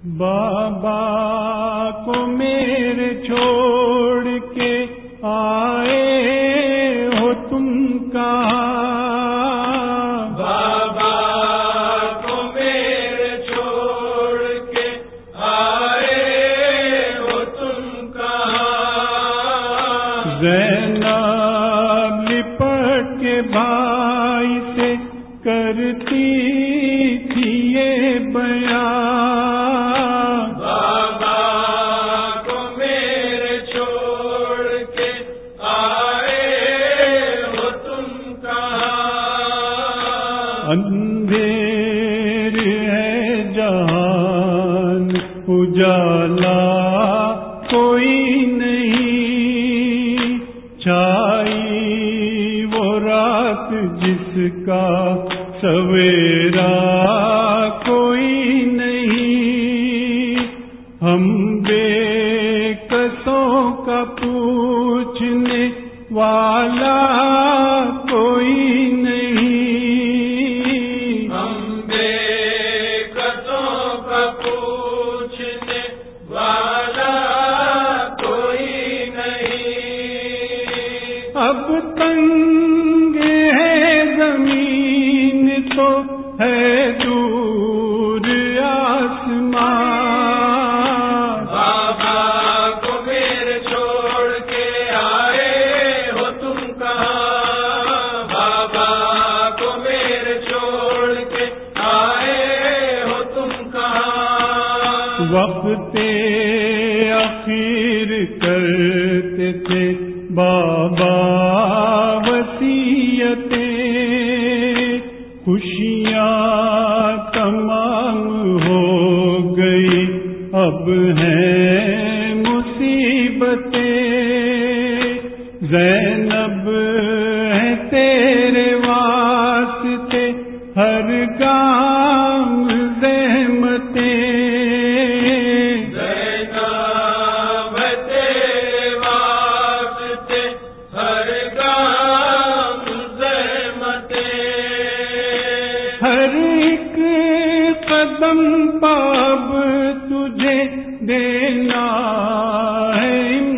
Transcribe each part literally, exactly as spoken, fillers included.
بابا کو میرے چھوڑ کے آئے ہو تم کہاں، بابا کو میرے چھوڑ کے آئے ہو تم کہاں، زینب لپٹ کے بھائی سے کرتی تھی یہ بیان، بابا کو میرے چھوڑ کے آئے ہو تم کہاں، اندھیر ہے جہان اجالا کوئی نہیں، چھائی وہ رات جس کا سویرا کوئی نہیں، ہم بے کسوں کا پوچھنے والا کوئی نہیں، ہم بے قصوں کا پوچھنے والا کوئی نہیں، اب تنگ ہے زمین تو ہے دور آسمان، بابا کو میرے چھوڑ کے آئے ہو تم کہاں، بابا کو میرے چھوڑ کے آئے ہو تم کہاں، وقت اخیر کرتے تھے بابا وصیتیں، خوشیاں تمام ہو گئی اب ہیں مصیبتیں، زینب ہے تیرے واسطے ہر گام زحمتیں، زینب ہے تیرے واسطے ہر گام زحمتیں، ہر ایک قدم پاب تجھے دینا ہے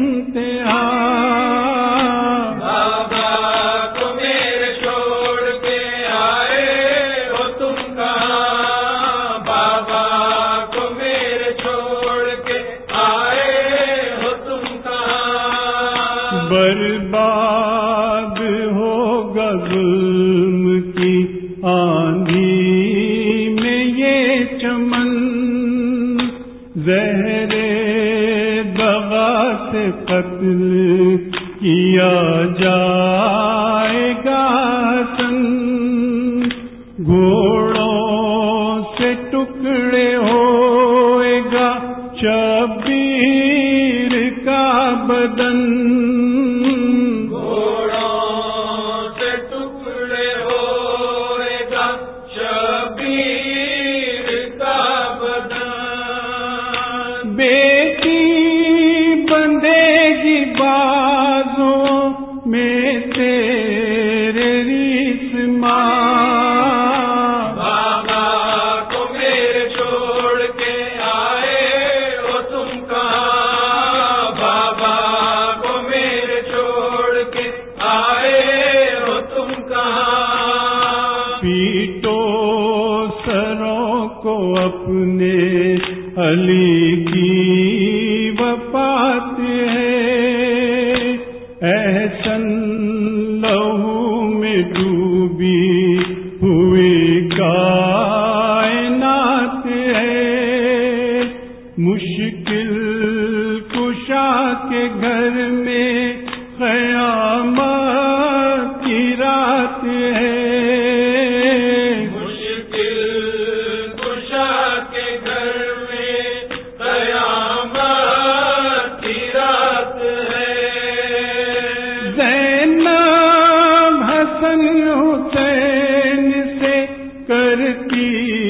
امتحان، بابا کو میرے چھوڑ کے آئے ہو تم کہاں، بابا کو میرے چھوڑ کے آئے ہو تم کہاں، برباد ہوگا ظلم کی آندھی میں یہ چمن، زہر دغا سے قتل کیا جائے گا حسن، گھوڑوں سے ٹکڑے ہوئے گا شبیر کا بدن، گھوڑوں سے ٹکڑے ہوئے گا شبیر کا بدن، بیٹی بندھے گی بازوں میں تیرے ریسمان، بابا کو میرے چھوڑ کے آئے ہو تم کہاں، بابا کو میرے چھوڑ کے آئے ہو تم کہاں، پیٹو سروں کو اپنے علی کی وفات ہے، احسن لہو میں ڈوبی ہوئی کائنات ہے، مشکل کشا کے گھر میں قیامت کی رات ہے، مشکل کشا کے گھر میں قیامت کی رات ہے، زینب حسن حسین سے کرتی